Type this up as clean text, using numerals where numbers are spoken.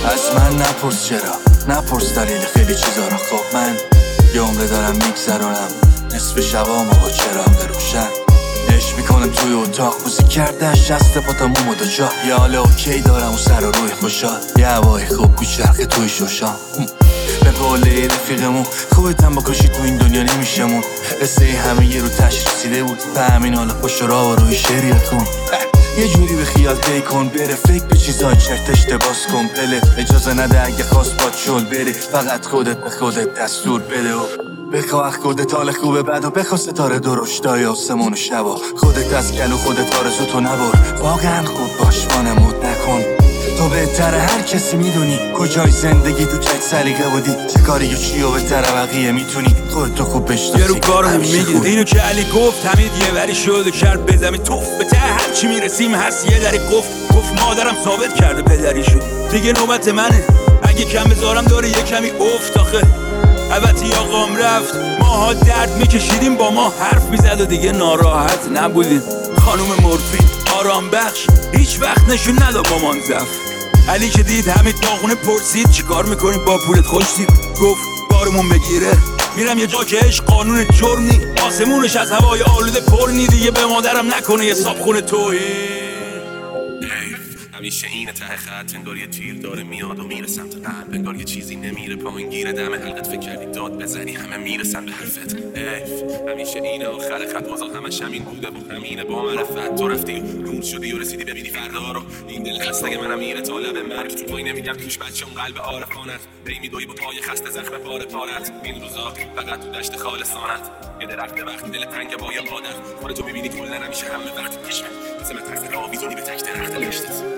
از من نپرس چرا، نپرس دلیل خیلی چیزا رو. خب من یه عمره دارم میگذرونم نصف شبامو با چراغ روشن. عشق میکنم توی اتاق موزیک کرده شسته پاتم اومد و جا. یه حال اوکی دارم و سر و روی خوشحال، یه هوای خوب میچرخه توی شوشان. به قوله رفیقمون خوبتم بکشی تو این دنیا نمیشمون. قصه همه یه رو تش رسیده بود به همین حالا پشت راه و روی شعری کن. یه جوری به خیال پی کن بره، فکر به چیزای چرتش باز کن. پله اجازه نده اگه خواست باد شل بره، فقط خودت به خودت دستور بده و بخواه خودت حال خوبه بد و بخواه ستاره درشتای آسمون و شبا. خودت از گلو خودت آرزو تو نبر، واقعا خوب باش وانمود نکن. تو بهتره هر کسی میدونی کجای زندگی تو چه سلیقه بودی، چه کاری و چی و بهتره بقیه میتونی خودتو خوب بشناسی. یه رو کارمون میگید اینو که علی گفت همید یه وری شد و کرد به زمین توف. به ته هرچی میرسیم هست یه دری گفت مادرم ثابت کرده پدریشو. دیگه نوبت منه اگه کم بذارم داره یه کمی افت آخه. البته آقام رفت ماها درد میکشیدیم با ما حرف میزد و دیگه ناراحت نبودیم. خانوم مورفین آرام بخش هیچ وقت نشون نداد با منزف. علی که دید همین داغونه پرسید چیکار میکنیم با پولت خوشتید. گفت بارمون بگیره میرم یه جا که عشق قانون جرم نی، آسمونش از هوای آلوده پر نی. دیگه به مادرم نکنه یه صابخونه توهین. همیشه اینه ته خط انگار یه تیر داره میاد و میره سمت قلب، انگار یه چیزی نمیره پایین گیره دم حلقت. فکر کردی داد بزنی همه میرسن به حرفت. همیشه اینه آخر خط بازا همش همین بوده و همینه با معرفت. تو رفتی نور شدی و رسیدی ببینی فردا رو. این دل خسته منم میره تا لب مرگ، تو پای نمیگم توش بچه اون قلب عارفانت. بی میدوی با پای خسته زخم پاره پارت. این روزا فقط تو دشت خالصانت یه درخت وقتی دل تنگ با یه مادر. خودتو میبینی کلا نمیشه همه وقت پیش مثل مترس راویزونی به تک درخت لشتت.